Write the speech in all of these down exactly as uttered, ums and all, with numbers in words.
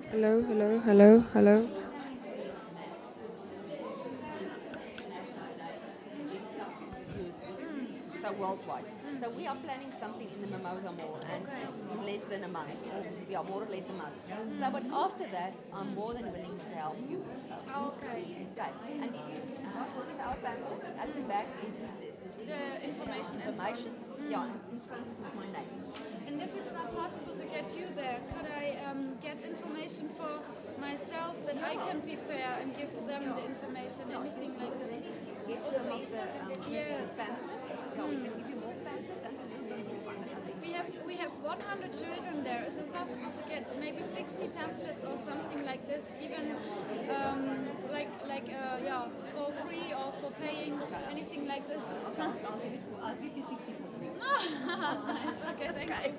Hello, hello, hello, hello. Use so worldwide. So we are planning something in the Mimosa Mall, and it's in less than a month, or yeah, more or less a month. So, but after that, I'm more than willing to help you. Okay. Okay, and if you want to look at our pamphlets, at the back is The information and so on. information. Yeah, and in front is my name. And if it's not possible to get you there, could I um, get information for myself that I can prepare and give them the information, anything like this? Get some of the um, Yes. pamphlets. Yeah, we can give you more pamphlets and a little bit more fun, I think. We have we have one hundred children there. Is it possible to get maybe sixty pamphlets or something like this, even um, like like uh, yeah, for free or for paying, anything like this? I'll, I'll give it for, I'll give you sixty for free. Nice. Okay, thank you.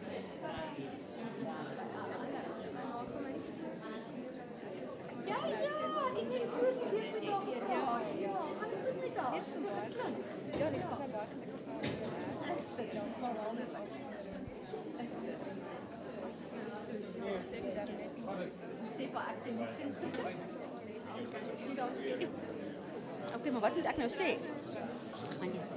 Ja, ja, ik is so lief met haar. Ja, ja. Wat is dit met haar? Dit is so klein. Ja, dis is nou weg en ek het sommer so reg. Ja, ons maar wellness officer. Stepa, ek sê nie kind. Okay, maar wat moet ek nou sê? Gaan jy?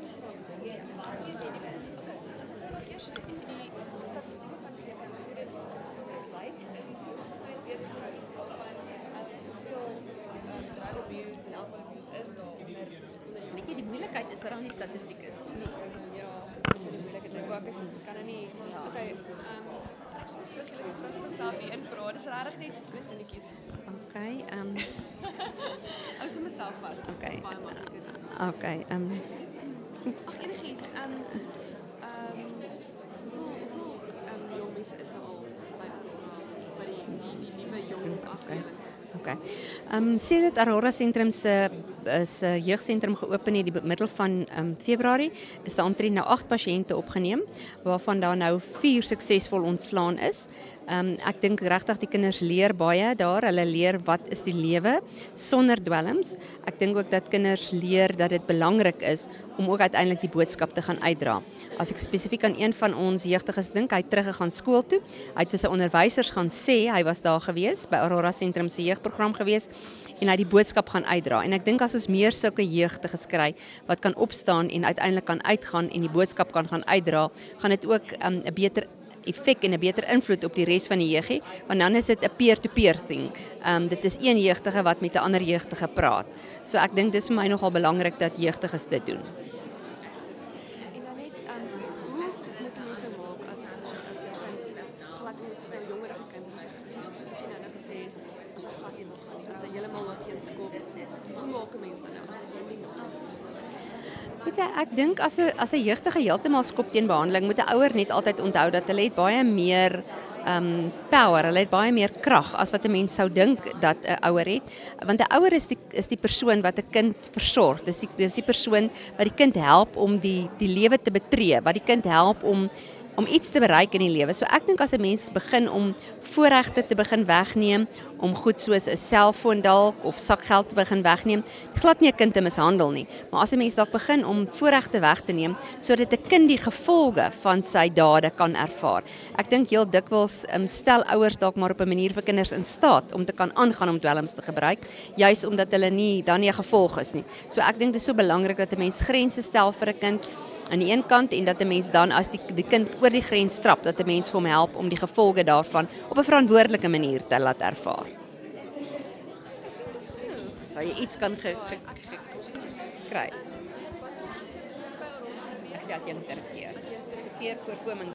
Voordat eers in die statistieke kan gee van hoe dit hoe dit lyk, tyd weet mevrou iets daarvan, um, hoeveel um, drug abuse en alcohol abuse is daar onder onder Weet jy, die moeilikheid is dat daar nie statistiek is nie. ja, dis die moeilikheid. Nou ek is ons kan nou nie. Okay, um, ek sou so ek julle vra myself hier inpraat. Dis regtig net so twee sinnetjies. Okay, ehm Hou so myself vas. Dis okay. baie maklik. Okay, ehm Ag enigiets. Um um hoeveel hoeveel um jong mense is nou al by by die die, die nuwe jong afdeling? Okay. Ehm um, sê dit Aurora Sentrum se is 'n jeugsentrum geopen het die middel van um, Februarie, is daar omtrent nou agt pasiënte opgeneem waarvan daar nou vier suksesvol ontslaan is. Ehm um, ek dink regtig die kinders leer baie daar. Hulle leer wat is die lewe sonder dwelms. Ek dink ook dat kinders leer dat dit belangrik is om ook uiteindelik die boodskap te gaan uitdra. As ek spesifiek aan een van ons jeugdiges dink, hy het teruggegaan skool toe. Hy het vir sy onderwysers gaan sê hy was daar gewees by Aurora Sentrum se jeugprogram gewees en hy die boodskap gaan uitdra. En ek dink as ons meer sulke jeugdiges kry wat kan opstaan en uiteindelik kan uitgaan en die boodskap kan gaan uitdra, gaan dit ook 'n um, beter effek en 'n beter invloed op die res van die jeug hê, want dan is dit 'n peer-to-peer thing. Um, dit is een jeugdige wat met 'n ander jeugdige praat. So ek dink dis vir my nogal belangrik dat jeugdiges dit doen. En dan net um hoe moet mense maak as as jou kind glad nie so veel jongerige kind is, soos jy nou nou gesê het, as hy glad nie wil gaan nie, as hy heeltemal laat geen skop. Hoe maak 'n mens dan nou as hy sien nie af? Weet jy, ek dink as 'n as 'n jeugdige heeltemal skop teen behandeling, moet 'n ouer net altyd onthou dat hulle het baie meer um power, hulle het baie meer krag as wat 'n mens sou dink dat 'n ouer het. Want 'n ouer is die is die persoon wat 'n kind versorg. Dis die dis die persoon wat die kind help om die die lewe te betree, wat die kind help om om iets te bereik in die lewe. So ek dink as 'n mens begin om voorregte te begin wegneem, om goed soos 'n selfoon dalk of sakgeld te begin wegneem, glad nie 'n kind te mishandel nie. Maar as 'n mens dalk begin om voorregte weg te neem sodat 'n kind die gevolge van sy dade kan ervaar. Ek dink heel dikwels um, stel ouers dalk maar op 'n manier vir kinders in staat om te kan aangaan om dwelms te gebruik, juis omdat hulle nie dan nie 'n gevolg is nie. So ek dink dit is so belangrik dat 'n mens grense stel vir 'n kind aan die een kant en dat 'n mens dan as die die kind oor die grens trap, dat 'n mens vir hom help om die gevolge daarvan op 'n verantwoordelike manier te laat ervaar. Sou jy iets kan ge, ge, ge, kry? Ek sê dat jy moet terugkeer. Terugkeer voorkoming